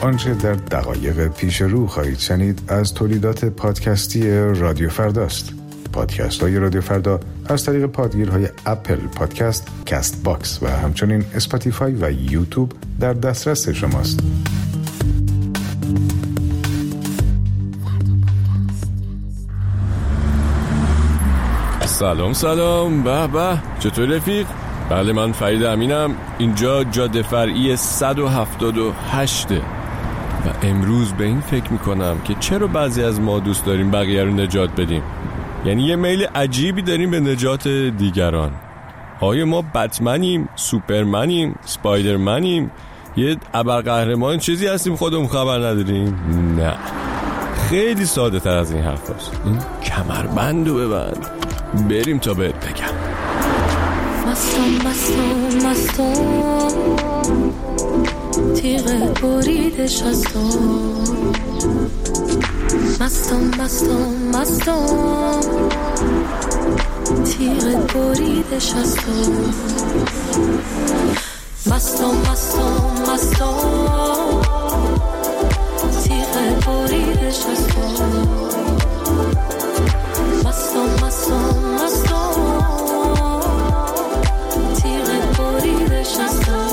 آنچه در دقایق پیش رو خواهید شنید از تولیدات پادکستی رادیو فرداست. پادکست های رادیو فردا از طریق پادگیرهای اپل پادکست، کست باکس و همچنین اسپاتیفای و یوتیوب در دسترس شماست. سلام به چطور رفیق؟ بله من فرید امینم. اینجا جاده فرعی 178 و امروز به این فکر میکنم که چرا بعضی از ما دوست داریم بقیه رو نجات بدیم. یعنی یه میل عجیبی داریم به نجات دیگران. آیا ما بتمنیم، سوپرمنیم، سپایدرمنیم، یه ابرقهرمان چیزی هستیم خودمون خبر نداریم؟ نه، خیلی ساده تر از این حرف هست. این کمربندو ببند بریم تا بهت بگم. مستم تیغ بریدش از تو. مستم تیغ بریدش از تو. مستم تیغ بریدش از تو. مستم تیغ بریدش از تو.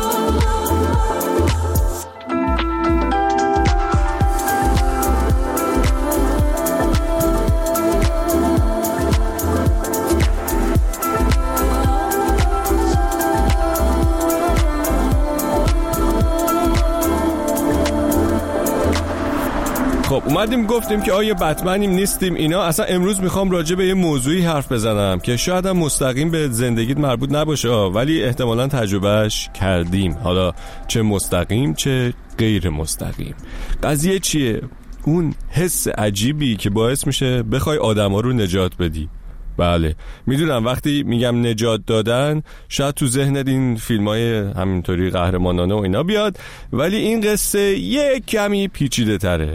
خب اومدیم گفتیم که آیا بتمنیم نیستیم اینا. اصلا امروز میخوام راجع به یه موضوعی حرف بزنم که شاید هم مستقیم به زندگیت مربوط نباشه ولی احتمالاً تجربهش کردیم، حالا چه مستقیم چه غیر مستقیم. قضیه چیه؟ اون حس عجیبی که باعث میشه بخوای آدما رو نجات بدی. بله میدونم وقتی میگم نجات دادن شاید تو ذهنت این فیلمای همینطوری قهرمانانه و اینا بیاد، ولی این قصه یه کمی پیچیده تره.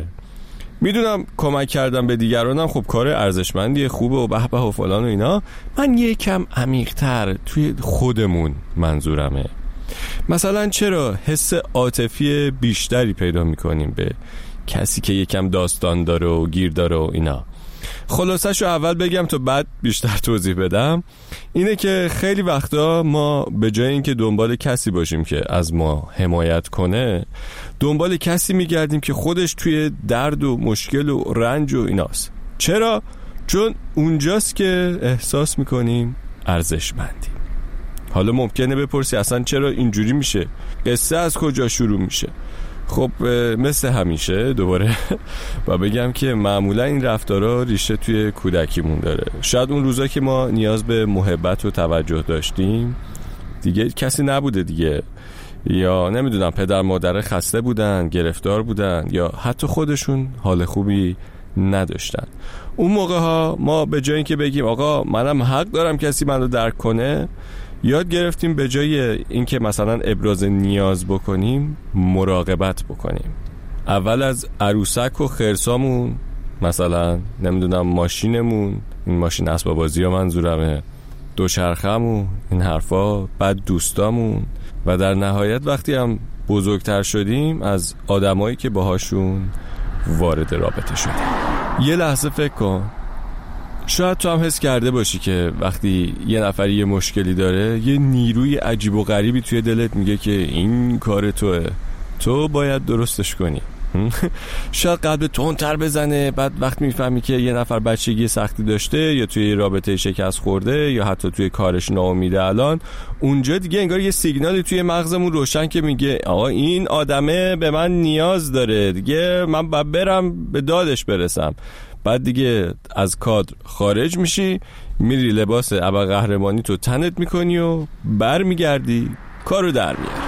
میدونم کمک کردم به دیگرانم خب کار ارزشمندیه، خوبه و به و فلان و اینا. من یه کم عمیق‌تر توی خودمون منظورمه. مثلا چرا حس عاطفی بیشتری پیدا میکنیم به کسی که یکم داستان داره و گیر داره و اینا. خلاصش رو اول بگم تا بعد بیشتر توضیح بدم. اینه که خیلی وقتا ما به جای اینکه دنبال کسی باشیم که از ما حمایت کنه، دنبال کسی میگردیم که خودش توی درد و مشکل و رنج و ایناست. چرا؟ چون اونجاست که احساس میکنیم ارزشمندیم. حالا ممکنه بپرسی اصلا چرا اینجوری میشه؟ قصه از کجا شروع میشه؟ خب مثل همیشه دوباره و بگم که معمولا این رفتارها ریشه توی کودکیمون داره. شاید اون روزا که ما نیاز به محبت و توجه داشتیم دیگه کسی نبوده دیگه، یا نمیدونم پدر مادر خسته بودن، گرفتار بودن، یا حتی خودشون حال خوبی نداشتن. اون موقع ها ما به جای اینکه بگیم آقا منم حق دارم کسی منو درک کنه، یاد گرفتیم به جای اینکه مثلا ابراز نیاز بکنیم مراقبت بکنیم. اول از عروسک و خرسامون، مثلا نمیدونم ماشینمون، این ماشین اسباب بازی ها منظورمه، دوچرخه‌مون، این حرفا، بعد دوستامون و در نهایت وقتی هم بزرگتر شدیم از آدمایی که باهاشون وارد رابطه شدیم. یه لحظه فکر کن، شاید تو هم حس کرده باشی که وقتی یه نفری یه مشکلی داره یه نیروی عجیب و غریبی توی دلت میگه که این کار توئه، تو باید درستش کنی. شاید قلب تندتر بزنه. بعد وقتی میفهمی که یه نفر بچگی سختی داشته یا توی رابطه شکست خورده یا حتی توی کارش ناامیده الان، اونجا دیگه انگار یه سیگنالی توی مغزمون روشن که میگه آقا این آدمه به من نیاز داره دیگه، من باید برم به دادش برسم. بعد دیگه از کادر خارج میشی، میری لباس ابرقهرمانی تو تنت میکنی و برمیگردی کارو در میاری.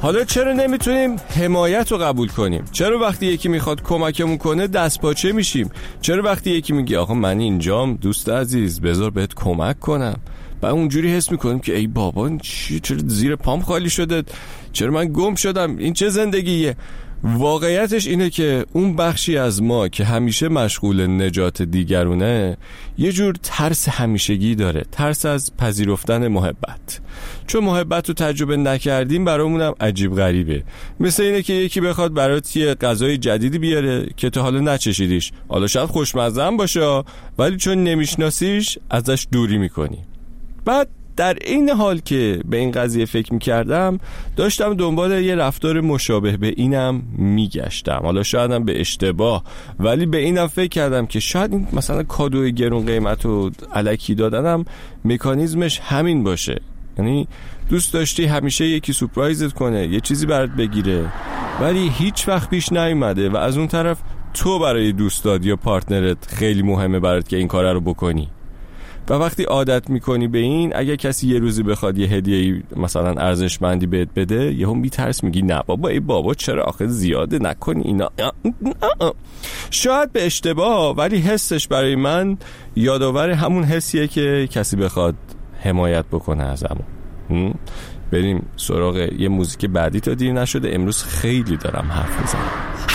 حالا چرا نمیتونیم حمایت رو قبول کنیم؟ چرا وقتی یکی میخواد کمکمون کنه دست پاچه میشیم؟ چرا وقتی یکی میگه آقا من اینجام دوست عزیز بذار بهت کمک کنم، و اونجوری حس میکنیم که ای بابا چرا زیر پام خالی شده، چرا من گم شدم، این چه زندگیه؟ واقعیتش اینه که اون بخشی از ما که همیشه مشغول نجات دیگرونه یه جور ترس همیشگی داره، ترس از پذیرفتن محبت. چون محبت رو تجربه نکردیم برامونم عجیب غریبه. مثل اینه که یکی بخواد برات یه غذای جدیدی بیاره که تا حالا نچشیدیش، حالا شاید خوشمزه هم باشه ولی چون نمیشناسیش ازش دوری میکنی. بعد در این حال که به این قضیه فکر میکردم داشتم دنبال یه رفتار مشابه به اینم میگشتم، حالا شایدم به اشتباه، ولی به اینم فکر کردم که شاید این مثلا کادوی گرون قیمت و الکی دادنم مکانیزمش همین باشه. یعنی دوست داشتی همیشه یکی سورپرایزت کنه، یه چیزی برات بگیره، ولی هیچ وقت پیش نیومده و از اون طرف تو برای دوستات یا پارتنرت خیلی مهمه برات که این کار رو بکنی. و وقتی عادت میکنی به این، اگه کسی یه روزی بخواد یه هدیه مثلا ارزشمندی بهت بده، یهو میترس میگی نه بابا ای بابا چرا آخه زیاده نکنی اینا. شاید به اشتباه، ولی حسش برای من یادآور همون حسیه که کسی بخواد حمایت بکنه ازمون. بریم سراغ یه موزیک بعدی تا دیر نشده، امروز خیلی دارم حرف میزنم.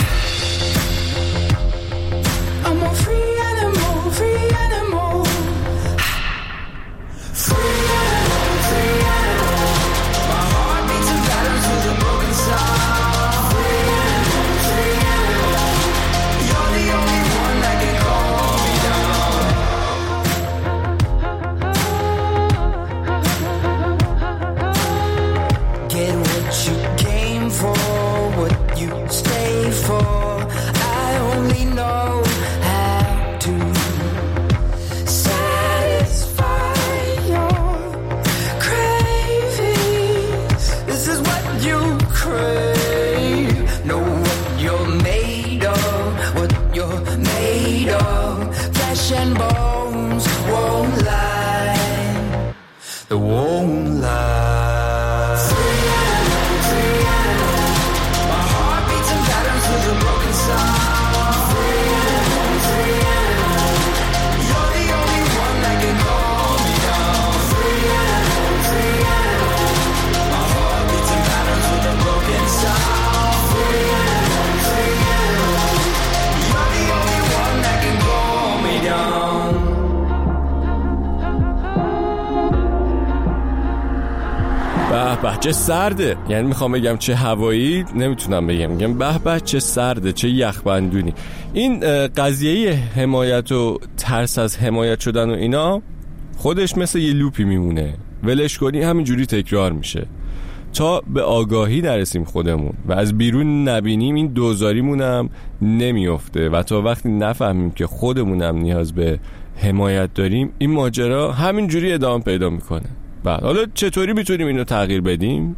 به چه سرده، یعنی میخوام بگم چه هوایی نمیتونم بگم، میگم به چه سرده، چه یخبندونی. این قضیه حمایت و ترس از حمایت شدن و اینا خودش مثل یه لوپی میمونه، ولش کنی همینجوری تکرار میشه تا به آگاهی نرسیم خودمون و از بیرون نبینیم. این دوزاریمونم نمیفته و تا وقتی نفهمیم که خودمونم نیاز به حمایت داریم، این ماجرا همینجوری ادامه پیدا میکنه. بعد حالا چطوری میتونیم اینو تغییر بدیم؟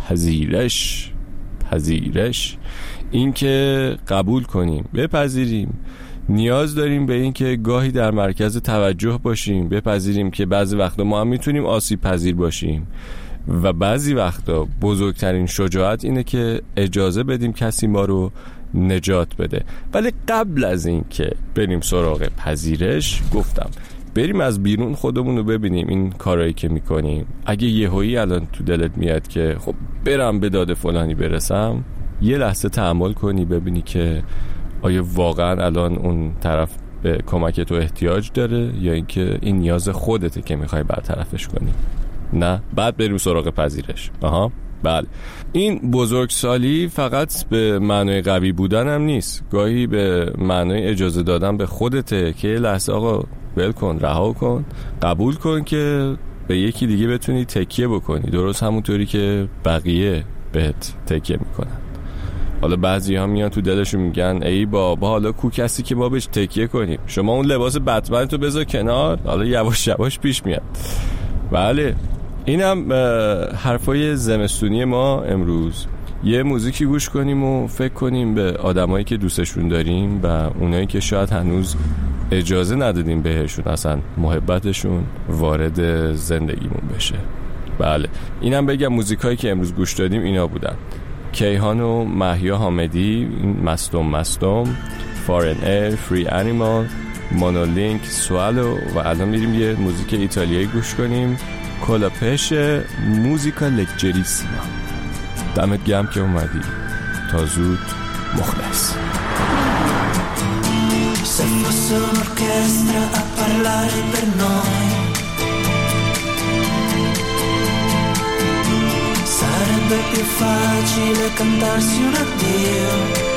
پذیرش، این که قبول کنیم، بپذیریم نیاز داریم به این که گاهی در مرکز توجه باشیم، بپذیریم که بعضی وقتا ما هم میتونیم آسیب پذیر باشیم و بعضی وقتا بزرگترین شجاعت اینه که اجازه بدیم کسی ما رو نجات بده. ولی قبل از این که بریم سراغ پذیرش، گفتم بریم از بیرون خودمون رو ببینیم. این کارهایی که میکنیم، اگه یهویی الان تو دلت میاد که خب برم به داد فلانی برسم، یه لحظه تأمل کنی ببینی که آیا واقعا الان اون طرف به کمک تو احتیاج داره یا اینکه این نیاز خودته که میخوای برطرفش کنی. نه، بعد بریم سراغ پذیرش. بله، این بزرگسالی فقط به معنای قوی بودن هم نیست، گاهی به معنای اجازه دادن به خودته که یه لحظه آقا ول کن، رها کن، قبول کن که به یکی دیگه بتونی تکیه بکنی، درست همونطوری که بقیه بهت تکیه میکنن. حالا بعضی ها میان تو دلشون میگن ای بابا حالا کو کسی که ما بهش تکیه کنیم، شما اون لباس بتمن تو بذار کنار، حالا یواش یواش پیش میاد. بله، اینم حرفای زمستونی ما امروز. یه موزیکی گوش کنیم و فکر کنیم به آدمایی که دوستشون داریم و اونایی که شاید هنوز اجازه ندادیم بهشون اصلا محبتشون وارد زندگیمون بشه. بله، اینم بگم موزیکایی که امروز گوش دادیم اینا بودن: کیهان و مهیا حامدی، مستم، فارن ایر، فری انیمال، مونولینک، سوالو و الان میریم یه موزیک ایتالیایی گوش کنیم، کلاپش موزیکا لگجریسیما. دمت گرم که اومدی. تا زود، مخلص. Se fosse un'orchestra a parlare per noi, sarebbe più facile cantarsi un addio.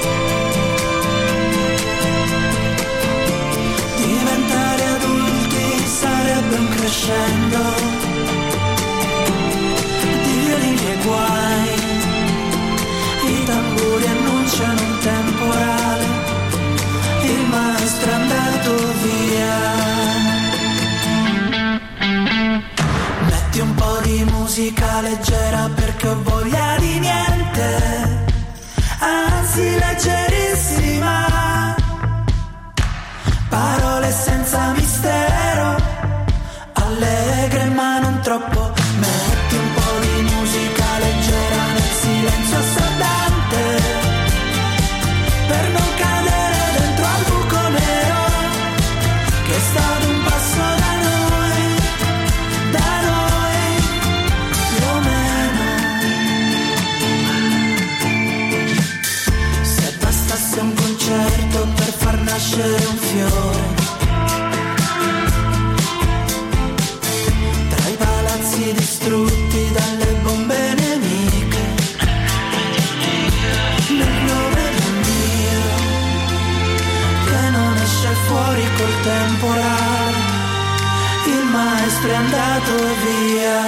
Diventare adulti sarebbe un crescendo di violini e guai. I tamburi annunciano un temporale, il maestro è andato via. Metti un po' di musica leggera perché ho voglia di niente, anzi leggerissima, parole senza mistero, allegre ma non troppo. Metti un po' di musica leggera nel silenzio assordante, per non cadere dentro al buco nero che è stato un passo da noi più o meno. Se bastasse un concerto per far nascere un fiore tra i palazzi distrutti dalle bombe nemiche, nel nome del mio che non esce fuori col temporale, il maestro è andato via.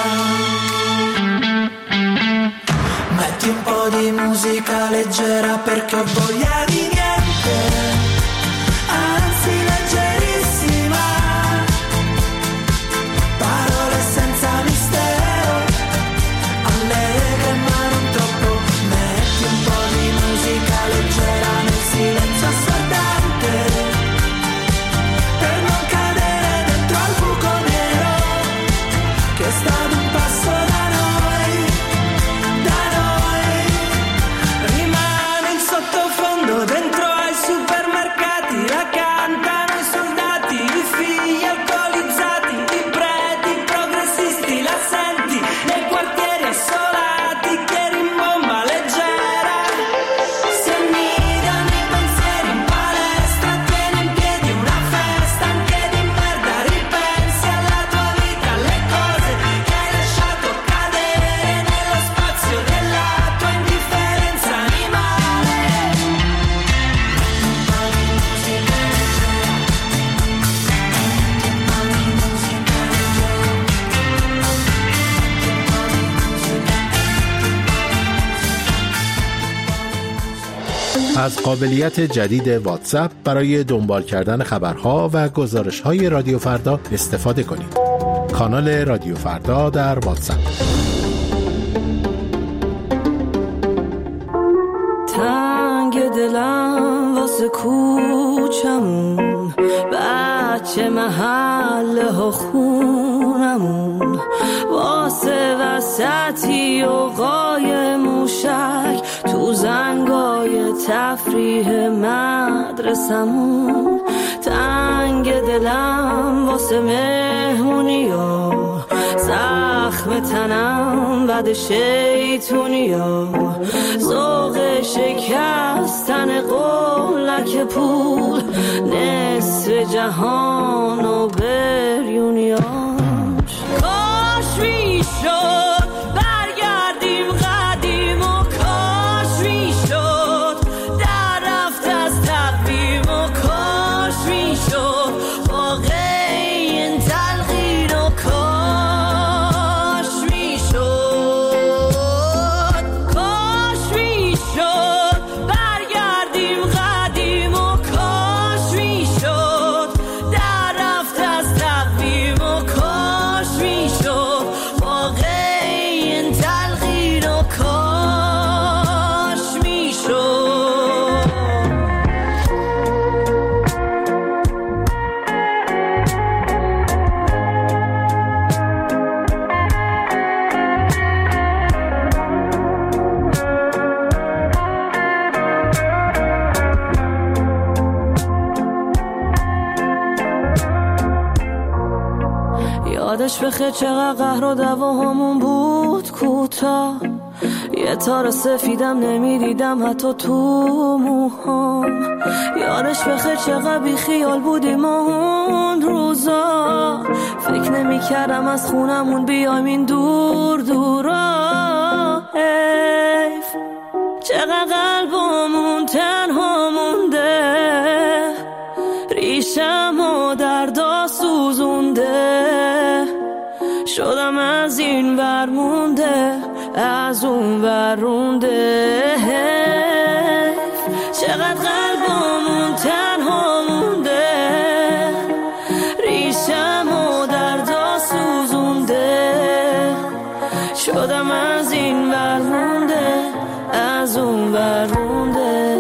Metti un po' di musica leggera perché ho voglia di niente, anzi leggerissima, parole senza mistero, allegre ma non troppo. Metti un po' di musica leggera nel silenzio assordante, per non cadere dentro al buco nero che è stato un passo da noi. Rimane in sottofondo dentro ai supermercati, la cantano i soldati, i figli alcolizzati, i preti progressisti, la senti nei quartieri assolati che rimbomba leggera. Si annidano i pensieri in palestra, tieni in piedi una festa anche di merda, ripensi alla tua vita, alle cose che hai lasciato cadere nello spazio della tua indifferenza animale. از قابلیت جدید واتساپ برای دنبال کردن خبرها و گزارش‌های رادیو فردا استفاده کنید. کانال رادیو فردا در واتساپ. تنگ دلم واسه کوچمون، بچه محله ها خونمون، واسه وسطی و قای موشک تو زنگای تفریح مدرسمون. تنگ دلم واسه مهمونیا، زخم تنم بد شیطونیا، ذوق شکستن قولک پول، نصف جهان و بریونیاش. کاش میشد برگردیم قدیم و کاش میشد در رفت از تقویم و کاش میشد واقعی این تلقین و کاش میشد، کاش میشد برگردیم قدیم و کاش میشد در رفت از تقویم و کاش میشد واقعی یادش بخیر چقدر قهر و دعواهامون بود کوتاه، یه تار سفیدم نمیدیدم حتی تو موهام. یادش بخیر چقدر بی خیال بودیم اون روزا، فکر نمی کردم از خونمون بیایم این دور دورا. حیف چقدر قلبمون تنها مونده، ریشم و دردا سوزونده، شدم از این ور مونده از اون ور رونده. چقدر قلبمون تنها مونده، ریشم و دردا سوزونده، شدم از این ور مونده از اون ور رونده.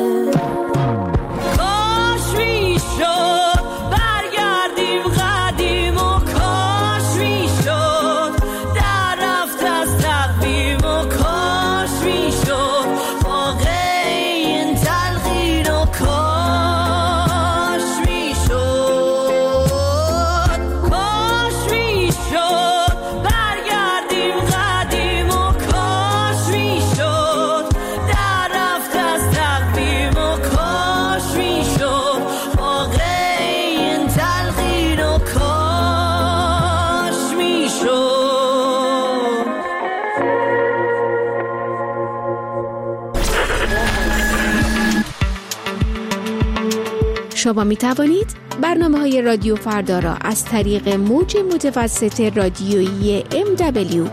شما می توانید برنامه‌های رادیو فردا را از طریق موج متوسط رادیویی MW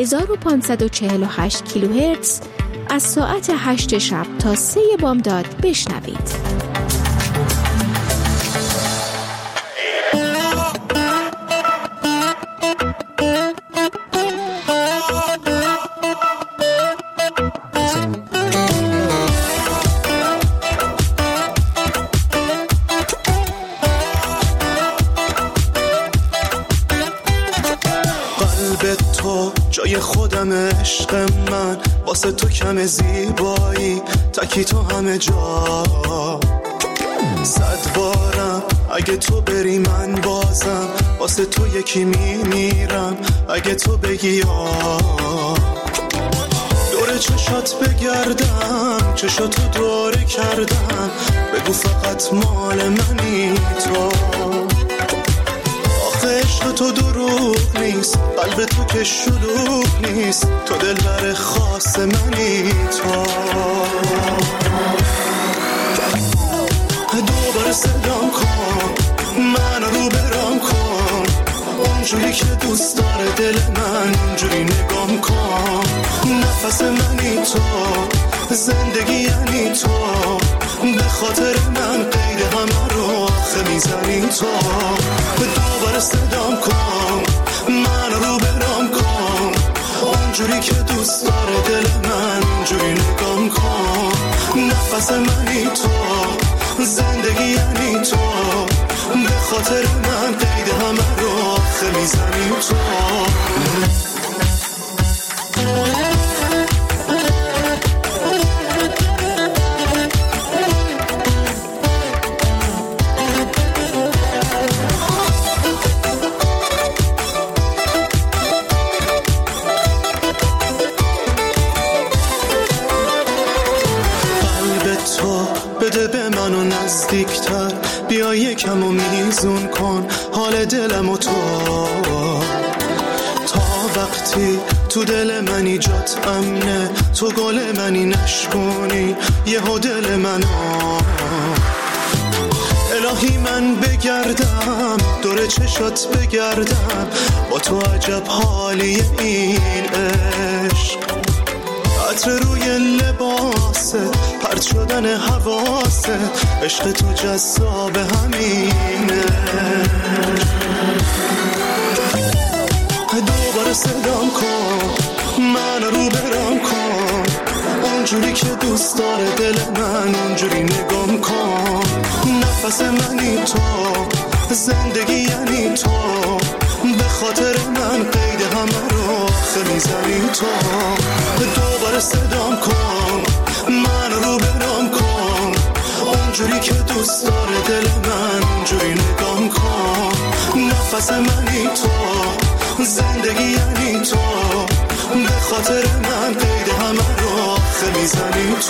1548 کیلوهرتز از ساعت 8 شب تا 3 بامداد بشنوید. جای خودم عشق من، واسه تو کم زیبایی تکی تو همه جا. 100 بارم اگه تو بری من بازم واسه تو یکی میمیرم اگه تو بگی دور چشات بگردم، چشاتو دوره کردم، بگو فقط مال منی تو. عشق تو دروغ نیست، قلب تو که شلوغ نیست، تو دلبر خاص منی تو. دوباره صدام کن، من رو برام کن، اونجوری که دوست داره دل من، اونجوری نگام کن. نفس منی تو، زندگی یعنی تو، به خاطر من قید همه رو آخه میزنی تو. دوباره صدام کن، من رو برام کن، اونجوری که دوست داره دل من، اونجوری نگام کن. نفس منی تو، زندگی یعنی تو، به خاطر من قید همه رو آخه میزنی تو. بده به منو نزدیکتر، بیا یکم و میزون کن حال دلم و تو. تا وقتی تو دل منی جات امنه، تو گل منی نشکنی یهو دل منو. الهی من بگردم دور چشات بگردم، با تو عجب حالی این عشق. عطر روی لباسه، پرت شدن حواسه، عشق تو جذاب همینه. دوباره صدام کن، من رو برام کن، اونجوری که دوست داره دل من، اونجوری نگام کن. نفس منی تو، زندگی یعنی تو، به خاطر من قید همه رو آخه میزنی تو. دوباره صدام کن، من رو برام کن، اونجوری که دوست داره دل من، اونجوری نگام کن. نفس منی تو، زندگی یعنی تو، به خاطر من قید همه رو آخه میزنی تو.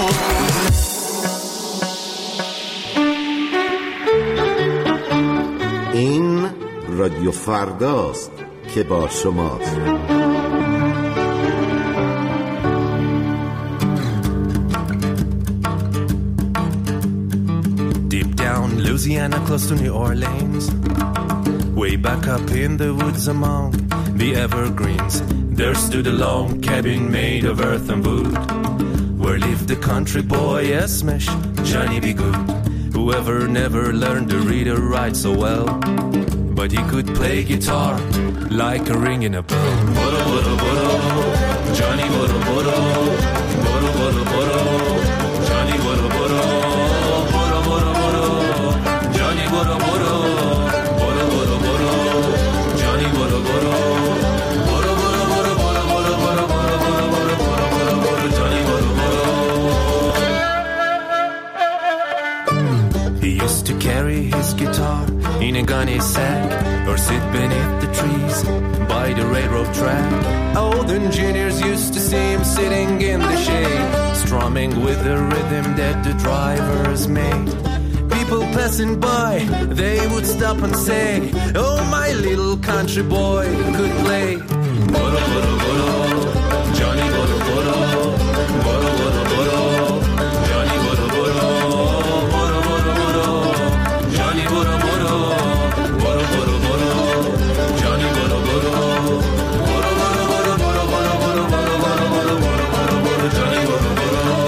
این رادیو فرداست که با شماست. Deep down Louisiana, close to New Orleans, way back up in the woods among the evergreens, there stood a lone cabin made of earth and wood, where lived the country boy Esmesh, Johnny B. Good, whoever never learned to read or write so well, but he could play guitar like a ring in a bell. Boro, boro, boro, Johnny boro, boro, boro, boro, boro, Johnny boro, boro, boro, boro, boro, Johnny boro, boro, boro, boro, boro, Johnny boro, boro, boro, boro, boro, boro, boro, boro, boro, boro, boro, boro, Johnny boro, boro. He used to carry his guitar in a gunny sack, or sit beneath the trees by the railroad track. Old engineers used to see him sitting in the shade, strumming with the rhythm that the drivers made. People passing by, they would stop and say, oh, my little country boy could play. Boro, boro, boro, Johnny boro, boro, boro, boro, boro, Johnny boro, boro, boro, boro, boro, Johnny boro, boro, boro, boro, boro, Johnny boro, boro, boro, boro, boro, boro, boro, boro, boro, boro, boro, boro, Johnny boro, boro.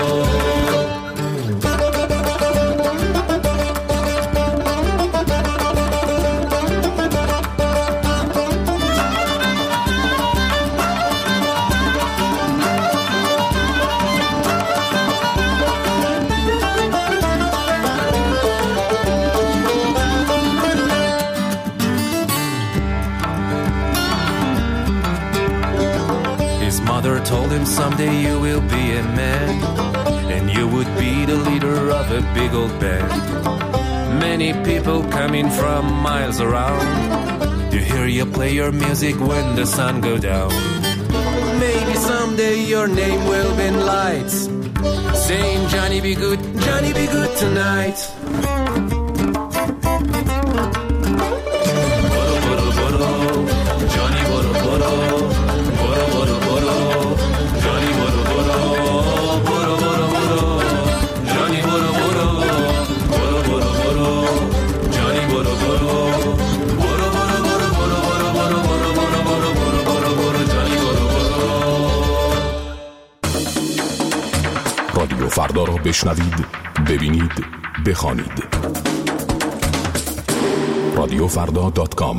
Told him someday you will be a man, and you would be the leader of a big old band. Many people coming from miles around to hear you play your music when the sun go down. Maybe someday your name will be in lights, saying Johnny be good tonight. Boro, boro, boro, Johnny boro, boro, boro, boro, boro, Johnny boro, boro, boro, boro, boro, Johnny boro, boro, boro, boro, boro, Johnny boro, boro, boro, boro, boro, boro, boro, boro, boro, boro, boro, boro, Johnny boro, boro. رادیو فردا را بشنوید، ببینید، بخوانید. radiofrda.com.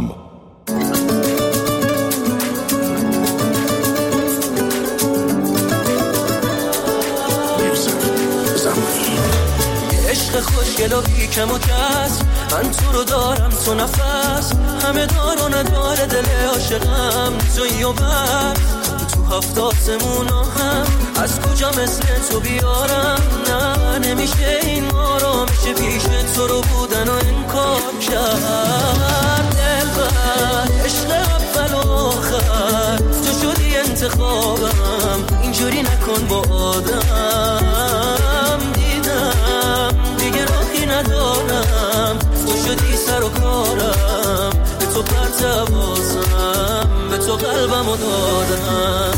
عشق خوشگل و بیکم و کس، من تو رو دارم تو نفس، همه دار و نداره دل عاشقم تویی و بس. تو هفت آسمونا هم از کجا مثل تو بیارم؟ نه نمیشه این ما رو، میشه پیش تو رو بودن و انکار کرد. دلبر عشق اول و آخر تو شدی انتخابم، اینجوری نکن با آدم. دیدم دیگه راهی ندارم، تو شدی سر و کارم، به تو پرتوازم، به تو قلبم رو دادم.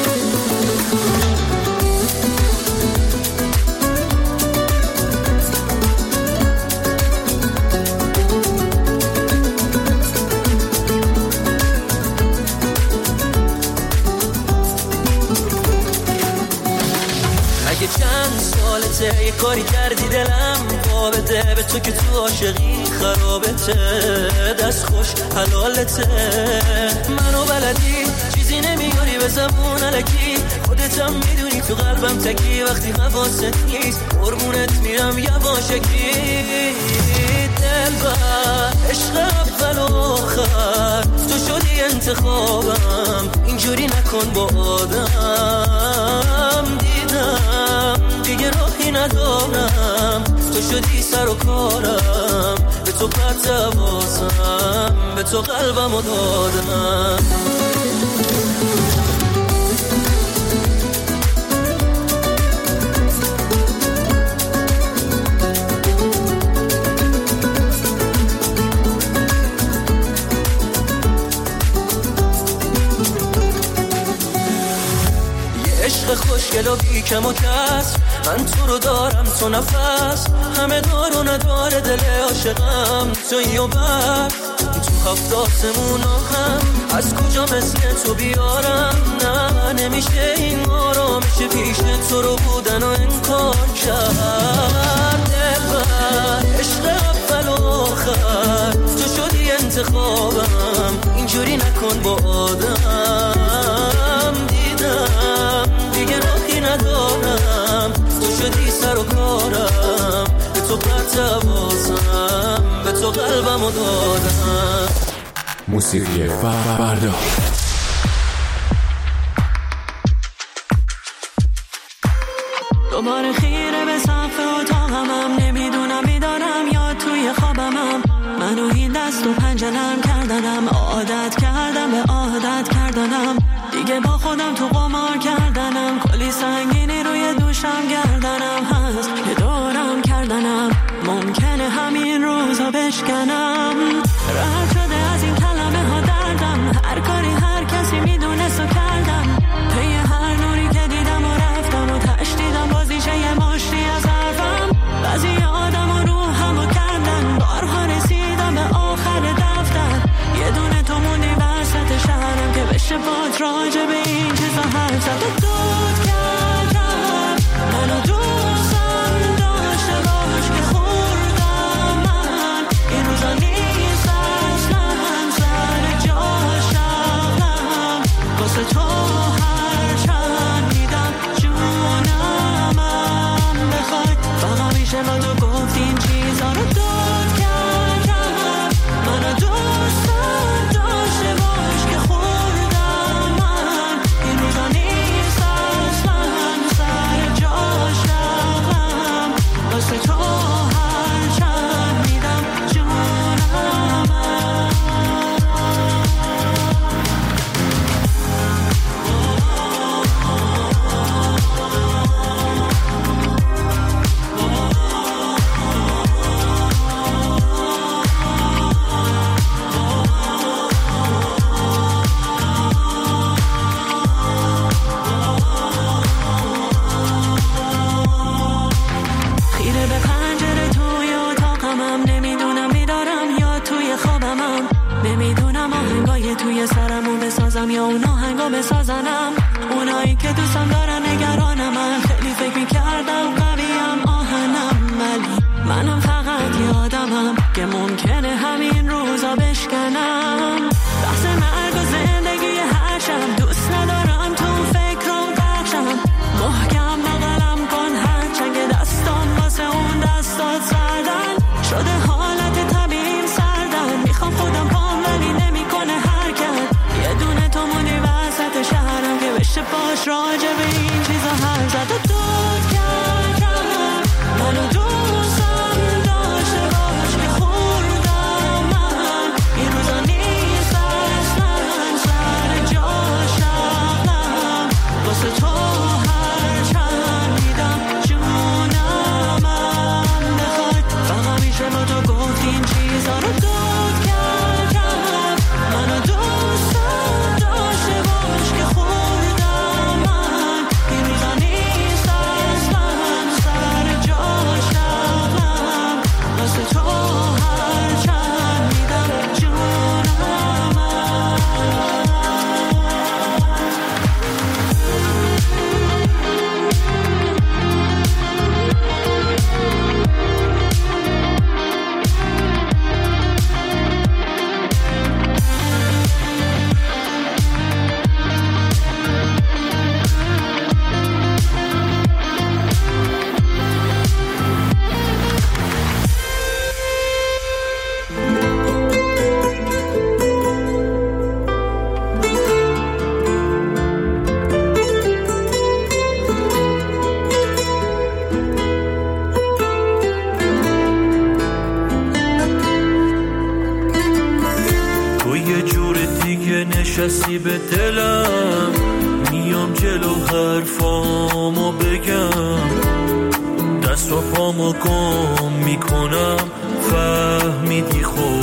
اگه چند سالته یه کاری کردی دلم بابته، به تو که تو عاشقی خرابته، دست خوش حلالته. منو بلدی چیزی نمیاری به زبون الکی، خودتم میدونی تو قلبم تکی، وقتی حواست نیست قربونت میرم یواشکی. دلبر عشق اول و آخر تو شدی انتخابم، اینجوری نکن با آدم. دیدم دیگه راهی ندارم، تو شدی سر و کارم، به تو قطع حواسم به تو قلبمو دادم. عشق خوشگل و بیکم و کس، من تو رو دارم تو نفس، همه دار و نداره دل عاشقم تویی و بس. تو هفت آسمونا هم از کجا مثل تو بیارم، نه نمیشه این آرامش پیش تو رو بودن و انکار کرد. عشق اول و آخر تو شدی انتخابم، اینجوری نکن با آدم. دیدم دیگه راهی ندارم، تو شدی سر و کارم، به تو قطع بازم، به تو قلبمو دادم. موسیقی فردا. دوباره خیره به سقف اتاقمم، نمیدونم بیدارم یا توی خوابمم. منو این دست و پنجرم کردنم، عادت کردم به عادت کردنم، دیگه با خودم تو قمار کردنم. کلی سنگینی روی دوشم گردنم هست، یه دورم کردنم، ممکنه همین روزا بشکنم. راحت شده از این کلمه ها دردم، هر کاری هر کسی میدونست و کردم. پی هر نوری که دیدم و رفتم و تشدیدم بازیشه یه مشتی از حرفم. بعضی آدم و روحم و کردن، بارها رسیدم به آخر دفتر. یه دونه تو موندی وسط شهرم که بشه بات راجع به این چیزا حرف زد. و دود کردم منو دوستم داشته باش که خوردم من، این روزا نیست اصلا سر جاش عقلم. واسه تو هر چند میدم جونمم بخوای، فقط میشه با تو گفت این چیزا رو. دود کردم منو دوستم داشته باش که خوردم من، این روزا نیست اصلا سر جاش عقلم. واسه تو هر چند میدم جونمم. خیره به پنجره توی اتاقمم، نمیدونم بیدارم یا توی خوابمم. نمیدونم آهنگای توی سرمو بسازم یا اون آهنگا بسازنم. اونایی که دوستم دارن نگرانم، من خیلی فکر میکردم قویم آهنم، ولی منم فقط یادمم که ممکنه همین روزا بشکنم. بحث مرگ و زندگی هر شب، دوست ندارم تو فکرم بخشم. محکم بغلم کن هر چنگ دستم واسه اون دستات سردن شده، حالت طبیعیم سردن. میخوام خودم پام ولی نمیکنه حرکت، یه دونه تو مونی وسط شهرم که بشه باش راجع به این چیزا حرف زد. و دود کردم منو دوستم داشته باش که خوردم من، این روزا نیست اصلا سر جاش عقلم. واسه تو هر چند میدم جونمم بخوای، فقط میشه با تو گفت این چیزا رو. دود کردم منو دوستم داشته باش که خوردم من، که نشستی به دلم، میام جلو حرفامو بگم، دست و پامو گم میکنم، فهمیدی خب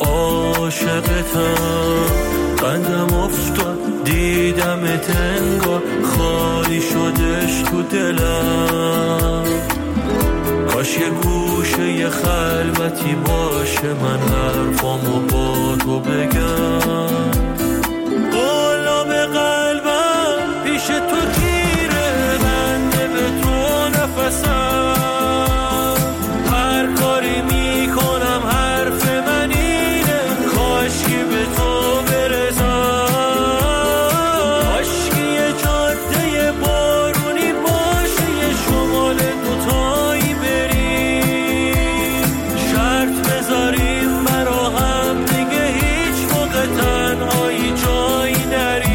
عاشقتم. قندم افتاد دیدمت انگار خالی شدش تو دلم، کاش یه گوشه یه خلوتی باشه من حرفامو با تو بگم. قلاب قلبم پیش تو گیره، بنده به تو نفسم، هر کاری میکنم حرف من اینه، کاشکی به تو برسم، کاشکی یه جاده بارونی باشه، یه شمال دوتایی بریم، شرط بذاریم برا هم دیگه هیچ موقع تنهایی جایی نریم.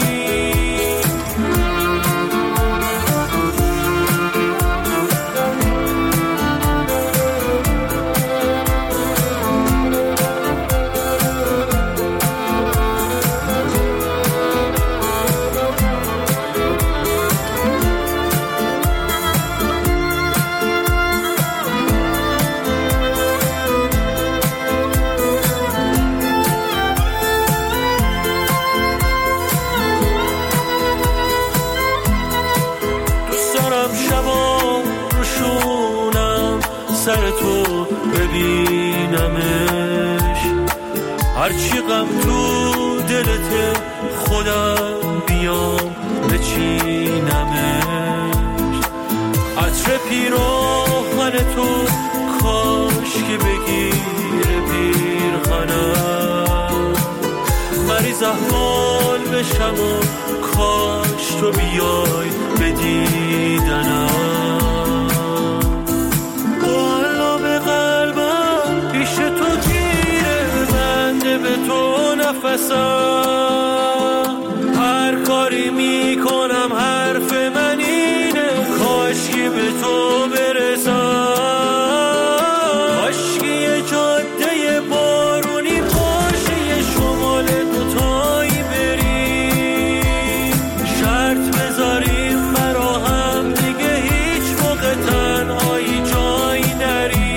سر تو ببینمش، هرچی غم تو دلته خودم بیام بچینمش، عطر پیراهن تو کاش که بگیره پیرهنم، مریض احوال بشم و کاش تو بیای بدیدنم. به تو نفسم، هر کاری میکنم حرف من اینه، کاشکی به تو برسم، کاشکی یه جاده بارونی باشه، یه شمال دوتایی بریم، شرط بذاریم برا هم دیگه هیچ موقع تنهایی جایی نریم.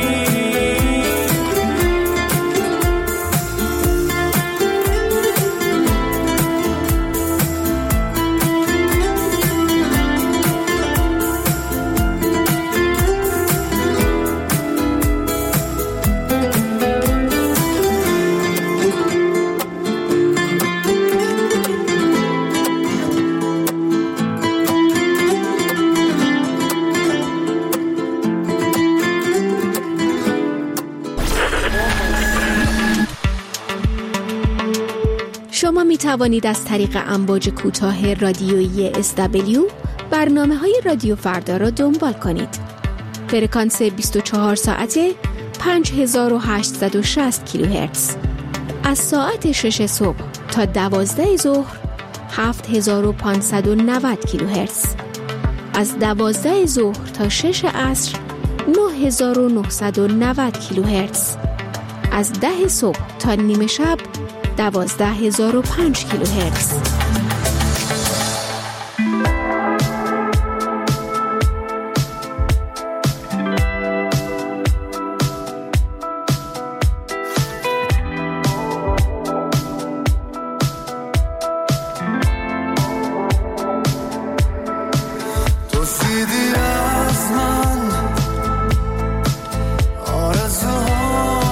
شما می توانید از طریق امواج کوتاه رادیویی SW برنامه‌های رادیو فردا را دنبال کنید. فرکانس 24 ساعته 5860 کیلوهرتز. از ساعت 6 صبح تا 12 ظهر 7590 کیلوهرتز. از 12 ظهر تا 6 عصر 9990 کیلوهرتز. از 10 صبح تا نیمه شب 12005 کیلوهرتز.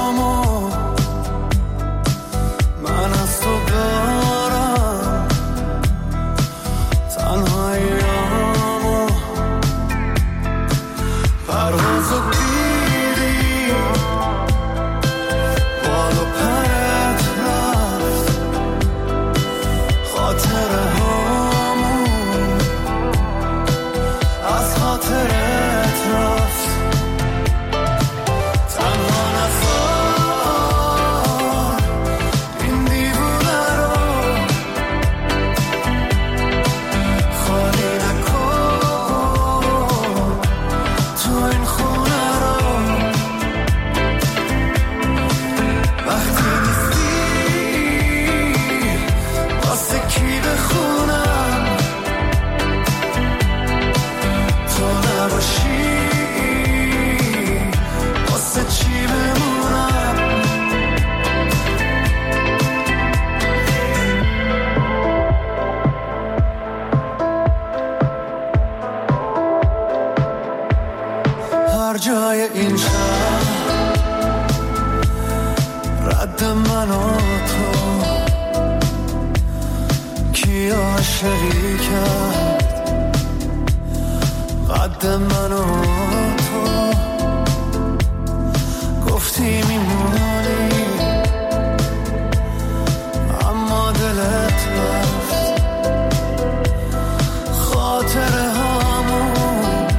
من از تو دارم قد من و تو کی عاشقی کرد قد من و تو گفتی میمونی اما دلت رفت خاطره همون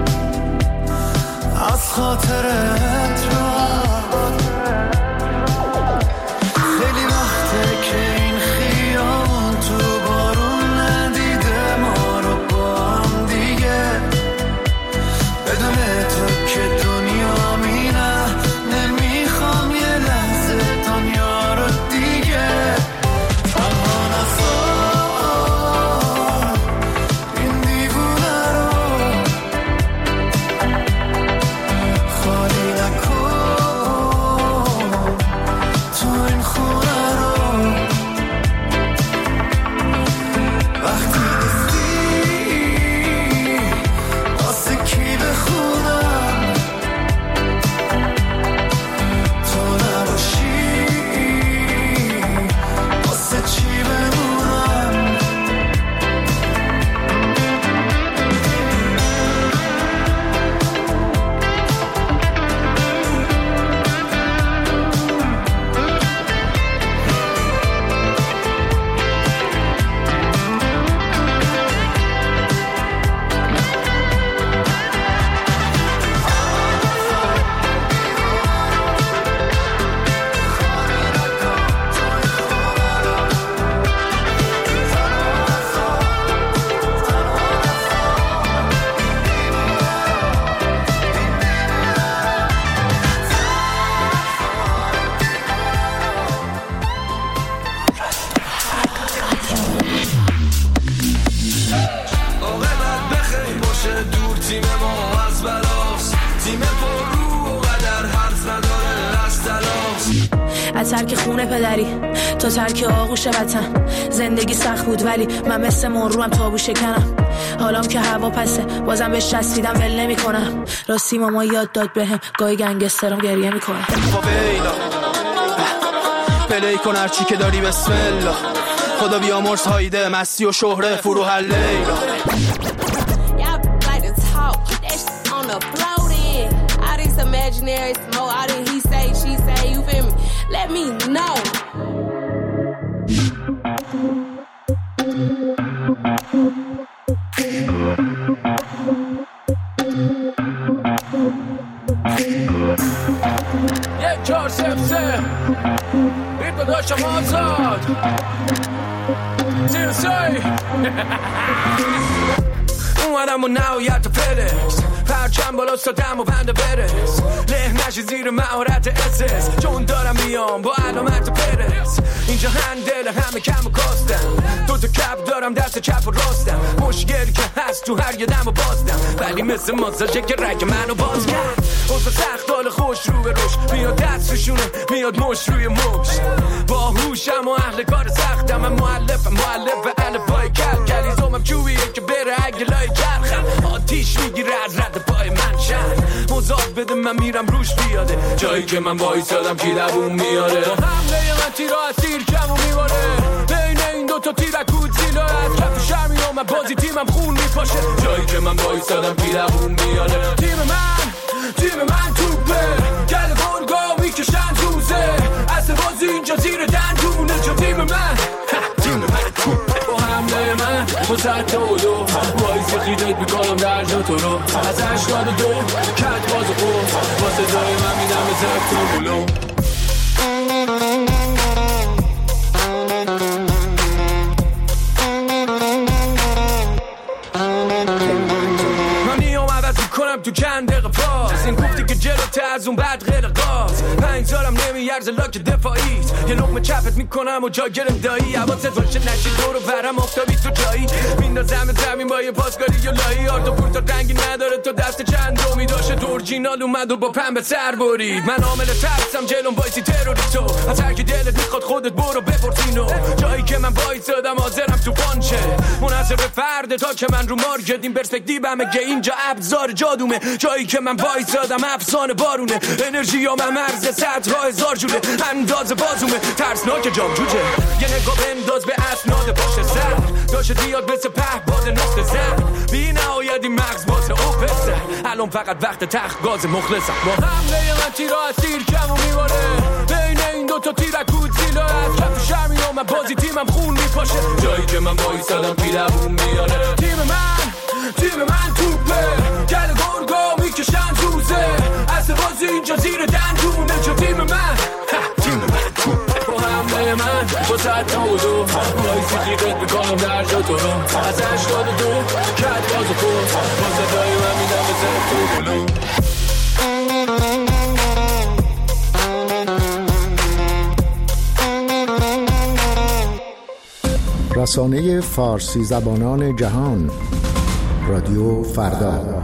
از خاطرت رفت خیلی وقته که این خیابون تو بارون ندیده ما رو با هم دیگه بدون تو که دنیا میره نمیخوام یه لحظه دنیا رو دیگه تنها نذار این دیوونه رو خالی نکن تو این خونه رو وقتی نیستی واسه کی بخونم تو نباشی واسه چی بمونم عاقبت بخیر باشه دور تیم ما از بلاست تیم پر رو و قدر حرف نداره از تلاست از ترک خونه پدری تا ترک آغوش وطن زندگی سخت بود ولی من مثل مرو هم تابو شکنم حالام که هوا پسه بازم بهش چسبیدم ول نمی‌کنم راستی ماما یاد داد بهم گاهی گنگسترام گریه میکنه فاویلا پلی کن هرچی که داری بسم الله خدا بیامرز هایده مستی و شهره فرو هر لیلا Imaginary smoke, all that he say, she say, you feel me? Let me know. یک چار سفته بید داشتم آزاد سیرسی اومدم و نهایت فرست پرچم بالا سادم و پنده برس له نشی زیر مهارت اسس چون دارم میام با علامت پرس اینجا هندل همه کم و کاستم دو تا کپ دارم دست چپ و راستم مشکلی که هست تو هر یه دم و بازدم ولی مثل ماساژه که رگ منو باز کرد اوضاع سخت حال خوش رو به روش میاد دست روشونه میاد مش روی مش با هوشم و اهل کار سختم من مؤلف الفبای کلیزومم چوبیه که بره اگه لای چرخم آتیش میگیره از رد پای من شد مزاد بده من میرم روش بیاده جایی که من وایسادم کی دووم میاره با حمله من تیرا از تیر کمو میباره بین این دوتا تیرکود زیلا از کف شرمی و من بازی تیمم خون میپاشه جایی که من وایسادم کی دووم میاره تیم من توپه گل گرگا میکشن دوزه اصل بازی اینجا زیر دندونه چون تیم من با حمله من با سطح و دو وایسی خیدت میکنم در جا تو رو از 82 کت باز خوب با صدای من میدم به زفت و بلو تو چند دقیقه پاس این گفتی که جلوته از اون بعد غیر قاس 5 سالم نمیارزه لاک دفاعیت یه لقمه چپت میکنم و جا گرم دایی حواست باشه نشی دور و برم آفتابی تو جایی میندازم زمین با یه پاسکاری یا لایی آرتا پورتا رنگی نداره تو دست چند رومی داشته اورجینال اومد و با پنبه سر برید من عامل ترسم جلوم وایسی تروریستو از هر کی دلت میخواد خودت برو بپرسینو جایی که من باید زدم حاضرم تو پانچه منحصر به فرده تا که من رو مارکت این پرسپکتیومه که اینجا ابزار جادومه جایی که من باید زدم افسانه بارونه انرژی یا من مرز صدها هزار جوره انداز بازومه ترسناک جام جوجه یه نگاه بنداز به اسناد پشت سر داشته دیاد مثل پهباد نقطه زن بی نهایت این مغز بازه او پسر الان فقط وقت تخت گاز مخلصم با حمله من تیرا از تیر کمو میباره بین این دوتا تیرک گودزیلا از کف شرمی و من بازی تیمم خون میپاشه جایی که من بایی سادم پیلمون میاره تیم من توپه گل گرگا میکشن دوزه اصل بازی اینجا زیر دندونه چه تیم من با حمله من با ساعت نودو بایی سیقیقت میکنم در جا تو رو از 82 کت بازو کن با صدای من میدم به سر تو بلو رسانه فارسی زبانان جهان رادیو فردا.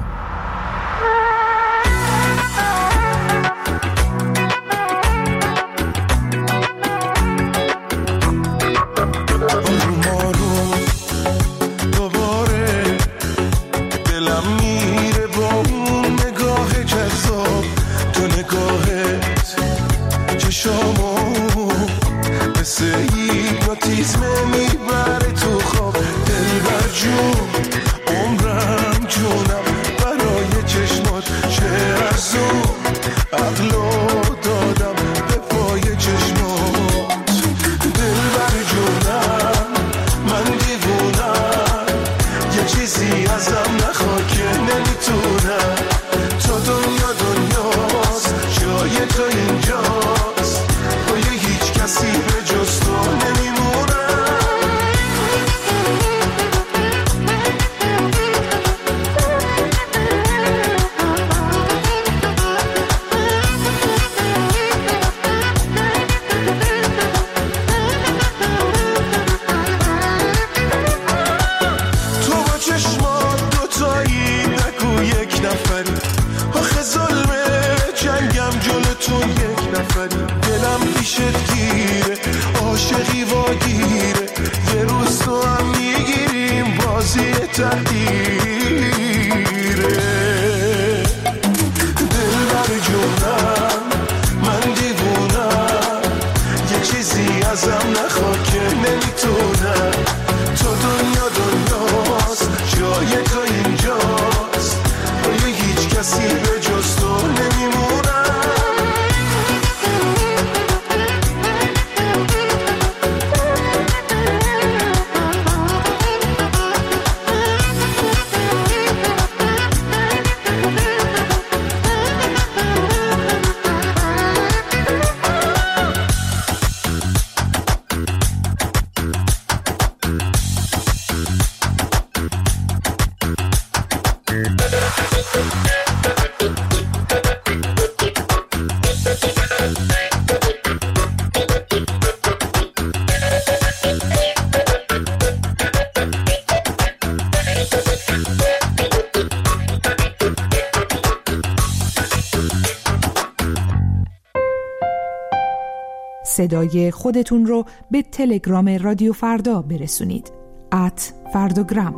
صدای خودتون رو به تلگرام رادیو فردا برسونید @فرداگرام.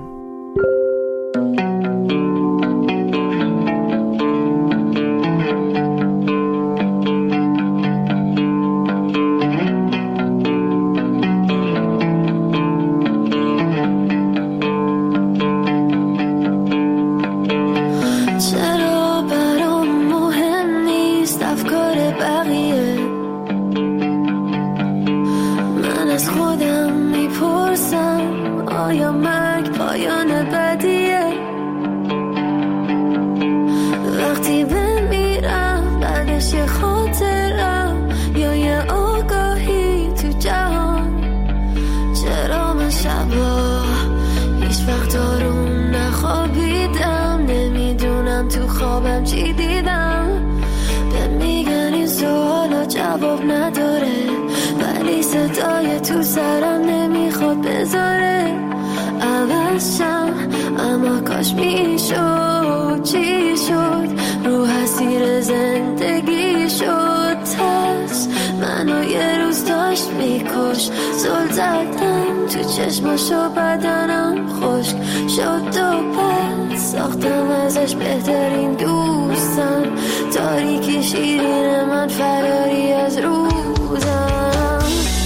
تو سرم نمیخواد بذاره عوضشم اما کاش میشد چی شد رو حسیر زندگی شد ترس منو یه روز داشت میکش زل زدم تو چشماشو بدنم خشک شد و پس ساختم ازش بهترین دوستم تاریکی شیرین من فراری از روزم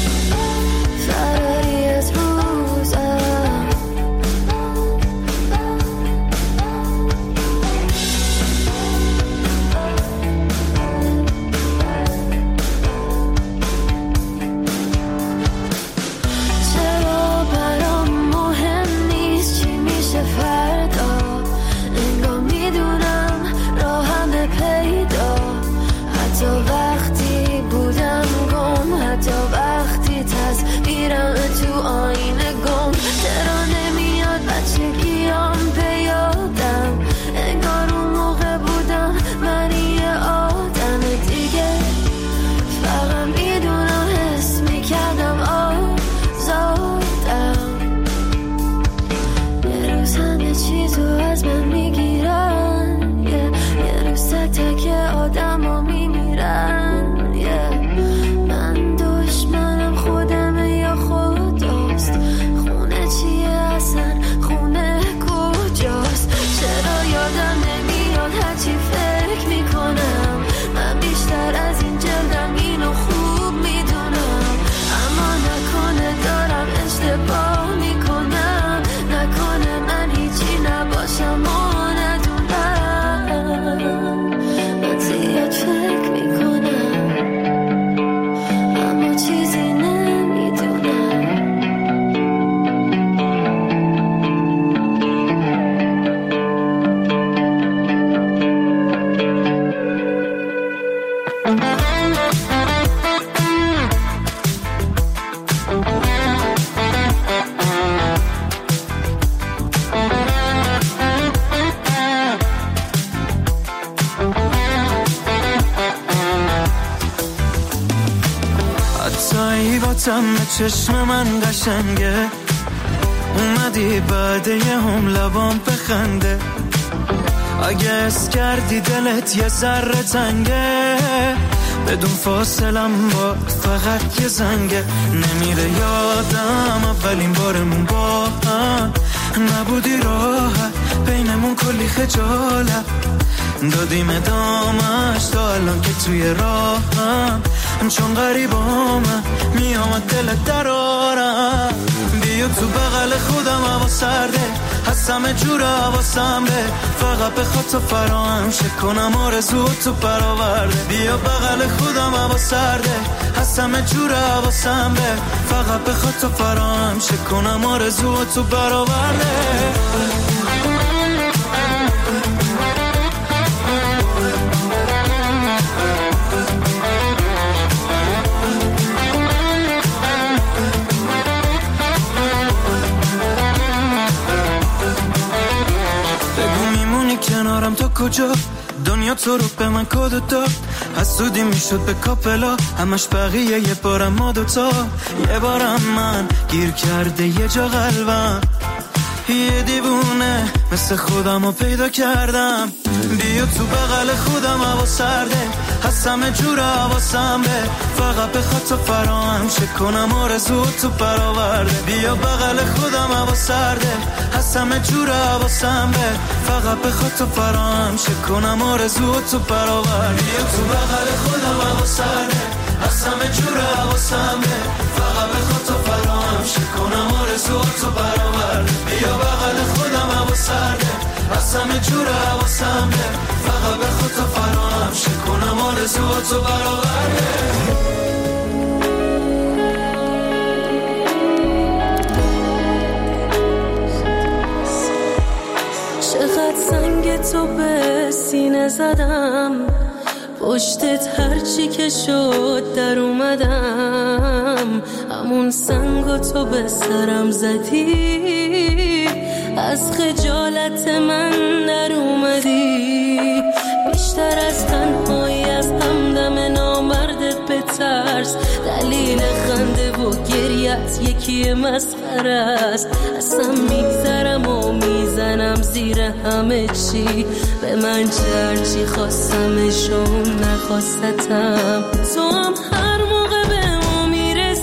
فراری از روزم چرا برام مهم نیست چی میشه فردا انگار میدونم راهم پیدا حتی وقتی بودم گم حتی وقتی تصویرم تو آینه گم چرا نمیاد بچگیام به یادم انگار اون موقع بودم من یه آدم دیگه فقط میدونم حس میکردم آزادم یه روز همه چیزو از من میگیرن یه روز تک آدم ها میمیرن من دشمنم خودمه یا خداست خونه چیه اصلا خونه کجاست چرا یادم نمیاد هرچی فکر میکنم من بیشتر از این جلدم اینو خوب میدونم اما نکنه دارم اشتباه میکنم نکنه من هیچی نباشم و ندونم من زیاد فکر میکنم اما چیزی نمیدونم حتی باتم چشم من قشنگه اومدی بعد یه هم لبام بخنده اگه اس کردی دلت یه ذره تنگه بدون فاصلم با فقط یه زنگه نمیره یادم اولین بارمون با هم نبودی راحت بینمون کلی خجالت دادیم ادامش تا الان که توی راهم چون غریبامم میامد دلت درارم بیا تو بغل خودم هوا سرده هستم جور حواسم به فقط بخواد تو فراهم شد کنم آرزو تو برآورده بیا بغل خودم هوا سرده هستم جور حواسم به فقط بخواد تو فراهم شد کنم آرزو تو برآورده کنارم تو کجا دنیا تو رو به من کد داد حسودی میشد به کاپلا همش بقیه یه بارم ما دوتا یه بارم من گیر کرده یه جا قلبم یه دیوونه مثل خودم رو پیدا کردم بیا تو بغل خودم هوا سرده هستم جور حواسم به فقط بخواد تو فراهم شد کنم آرزو تو برآورده بیا بغل خودم هوا سرده هستم جور حواسم به فقط بخواد تو فراهم شد کنم آرزو تو برآورده بیا تو بغل خودم هوا سرده هستم جور حواسم به فقط بخواد تو فراهم شد کنم آرزو تو برآورده بیا بغل خودم هوا سرده هستم جور حواسم به فقط بخواد تو فراهم شد کنم آرزو تو برآورده چقدر سنگ تو به سینه زدم پشتت هرچی که شد در اومدم همون سنگو تو به سرم زدی از خجالت من در اومدی بیشتر از تنهایی از همدم نامردت به ترس دلیل خنده و گریت یکی مسخره است اصلا میگذرم و میزنم زیر همه چی به من چرچی خواستمشون نخواستم تو هم هر موقع به ما میرسی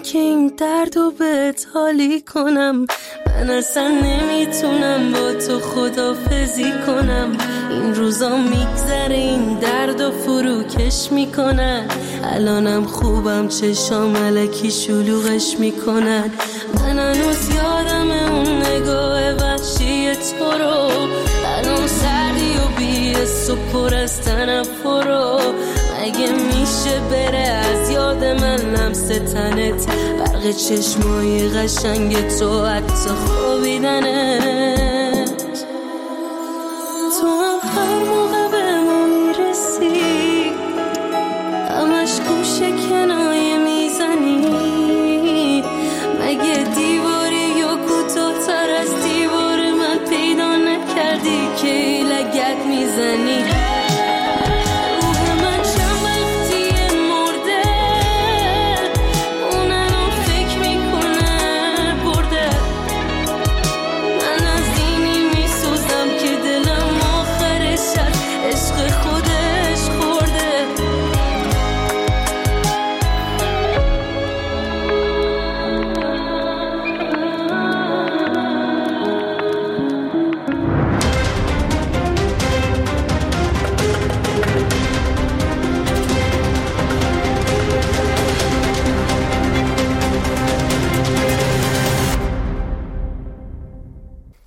که این دردو بهت حالی کنم. من اصلا نمیتونم با تو خدافزی کنم. این روزا میگذره این دردو فروکش میکنن. الانم خوبم چشام ملکی شلوغش میکنن. من هنوز یادم اون نگاه وحشی تو رو. الان سردی و بی‌حس و پر از تنفر. مگه میشه بره از یاد من لمس تنت، برق چشمای قشنگ تو، حتی خوابیدنت. تو هم هر موقع به ما میرسی همش گوشه کنایه میزنی. مگه دیواری یا کوتاه‌تر از دیوار من پیدا نکردی که لگد میزنی؟